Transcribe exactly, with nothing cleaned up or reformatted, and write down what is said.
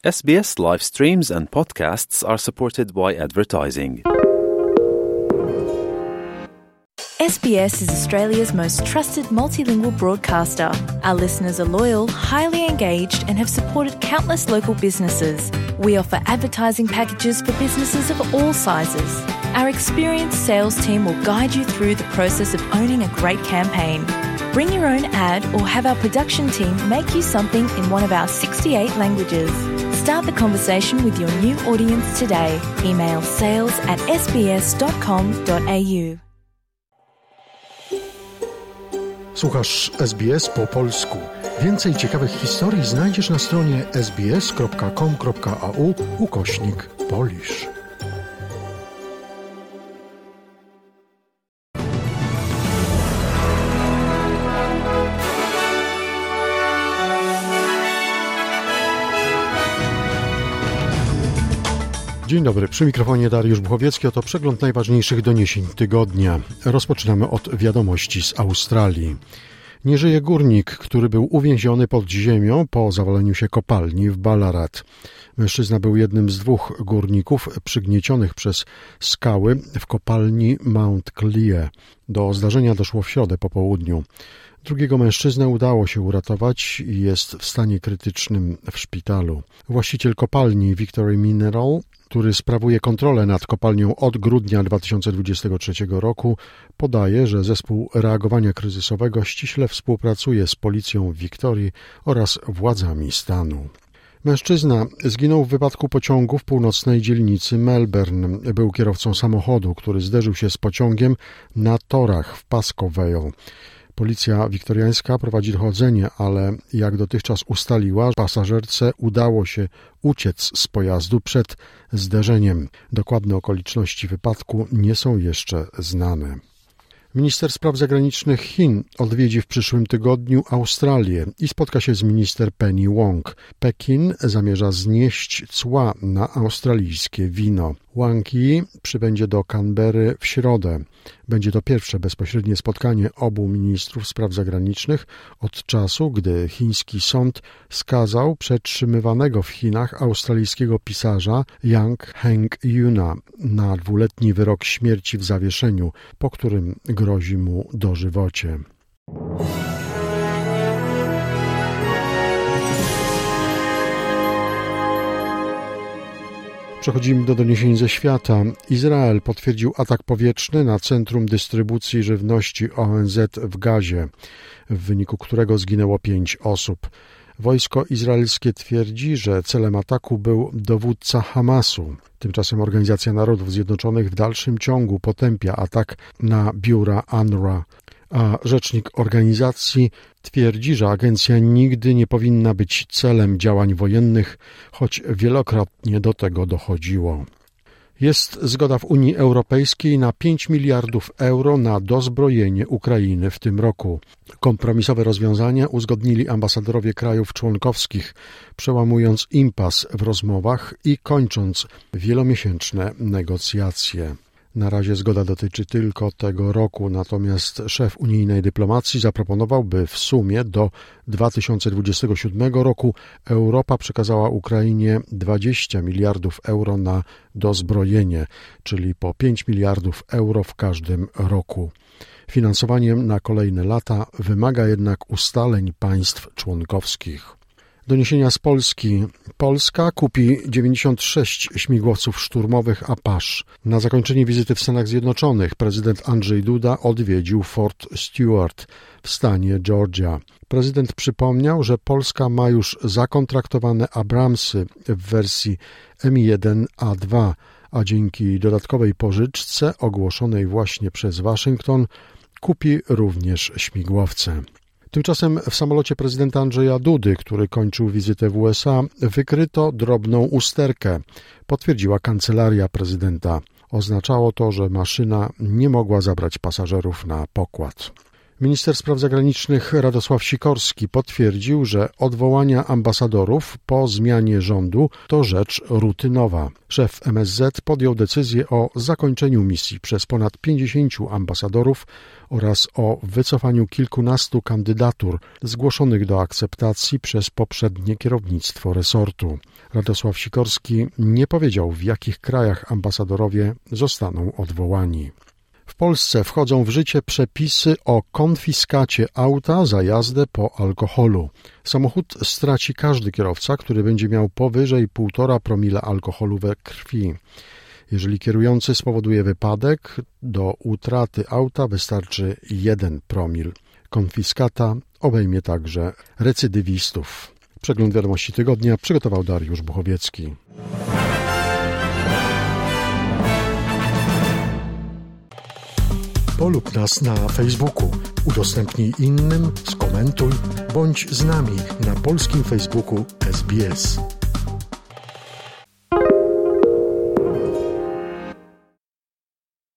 S B S live streams and podcasts are supported by advertising. S B S is Australia's most trusted multilingual broadcaster. Our listeners are loyal, highly engaged, and have supported countless local businesses. We offer advertising packages for businesses of all sizes. Our experienced sales team will guide you through the process of owning a great campaign. Bring your own ad or have our production team make you something in one of our sixty-eight languages. Start the conversation with your new audience today. Email sales at s b s dot com dot a u. Słuchasz S B S po polsku. Więcej ciekawych historii znajdziesz na stronie s b s kropka com kropka a u ukośnik Polish. Dzień dobry, przy mikrofonie Dariusz Buchowiecki, oto przegląd najważniejszych doniesień tygodnia. Rozpoczynamy od wiadomości z Australii. Nie żyje górnik, który był uwięziony pod ziemią po zawaleniu się kopalni w Ballarat. Mężczyzna był jednym z dwóch górników przygniecionych przez skały w kopalni Mount Clear. Do zdarzenia doszło w środę po południu. Drugiego mężczyznę udało się uratować i jest w stanie krytycznym w szpitalu. Właściciel kopalni Victory Mineral, który sprawuje kontrolę nad kopalnią od grudnia dwa tysiące dwudziestego trzeciego roku, podaje, że zespół reagowania kryzysowego ściśle współpracuje z policją w Wiktorii oraz władzami stanu. Mężczyzna zginął w wypadku pociągu w północnej dzielnicy Melbourne. Był kierowcą samochodu, który zderzył się z pociągiem na torach w Pascoe Vale. Policja wiktoriańska prowadzi dochodzenie, ale jak dotychczas ustaliła, pasażerce udało się uciec z pojazdu przed zderzeniem. Dokładne okoliczności wypadku nie są jeszcze znane. Minister spraw zagranicznych Chin odwiedzi w przyszłym tygodniu Australię i spotka się z minister Penny Wong. Pekin zamierza znieść cła na australijskie wino. Wang Yi przybędzie do Canberry w środę. Będzie to pierwsze bezpośrednie spotkanie obu ministrów spraw zagranicznych od czasu, gdy chiński sąd skazał przetrzymywanego w Chinach australijskiego pisarza Yang Heng-yuna na dwuletni wyrok śmierci w zawieszeniu, po którym grozi mu dożywocie. Przechodzimy do doniesień ze świata. Izrael potwierdził atak powietrzny na centrum dystrybucji żywności O N Z w Gazie, w wyniku którego zginęło pięć osób. Wojsko izraelskie twierdzi, że celem ataku był dowódca Hamasu. Tymczasem Organizacja Narodów Zjednoczonych w dalszym ciągu potępia atak na biura U N R W A. A rzecznik organizacji twierdzi, że agencja nigdy nie powinna być celem działań wojennych, choć wielokrotnie do tego dochodziło. Jest zgoda w Unii Europejskiej na pięć miliardów euro na dozbrojenie Ukrainy w tym roku. Kompromisowe rozwiązania uzgodnili ambasadorowie krajów członkowskich, przełamując impas w rozmowach i kończąc wielomiesięczne negocjacje. Na razie zgoda dotyczy tylko tego roku, natomiast szef unijnej dyplomacji zaproponował, by w sumie do dwa tysiące dwudziestego siódmego roku Europa przekazała Ukrainie dwadzieścia miliardów euro na dozbrojenie, czyli po pięć miliardów euro w każdym roku. Finansowanie na kolejne lata wymaga jednak ustaleń państw członkowskich. Doniesienia z Polski. Polska kupi dziewięćdziesiąt sześć śmigłowców szturmowych Apache. Na zakończenie wizyty w Stanach Zjednoczonych prezydent Andrzej Duda odwiedził Fort Stewart w stanie Georgia. Prezydent przypomniał, że Polska ma już zakontraktowane Abramsy w wersji M jeden A dwa, a dzięki dodatkowej pożyczce ogłoszonej właśnie przez Waszyngton kupi również śmigłowce. Tymczasem w samolocie prezydenta Andrzeja Dudy, który kończył wizytę w U S A, wykryto drobną usterkę, potwierdziła kancelaria prezydenta. Oznaczało to, że maszyna nie mogła zabrać pasażerów na pokład. Minister spraw zagranicznych Radosław Sikorski potwierdził, że odwołania ambasadorów po zmianie rządu to rzecz rutynowa. Szef M S Z podjął decyzję o zakończeniu misji przez ponad pięćdziesięciu ambasadorów oraz o wycofaniu kilkunastu kandydatur zgłoszonych do akceptacji przez poprzednie kierownictwo resortu. Radosław Sikorski nie powiedział, w jakich krajach ambasadorowie zostaną odwołani. W Polsce wchodzą w życie przepisy o konfiskacie auta za jazdę po alkoholu. Samochód straci każdy kierowca, który będzie miał powyżej półtora promila alkoholu we krwi. Jeżeli kierujący spowoduje wypadek, do utraty auta wystarczy jeden promil. Konfiskata obejmie także recydywistów. Przegląd wiadomości tygodnia przygotował Dariusz Buchowiecki. Polub nas na Facebooku, udostępnij innym, skomentuj, bądź z nami na polskim Facebooku S B S.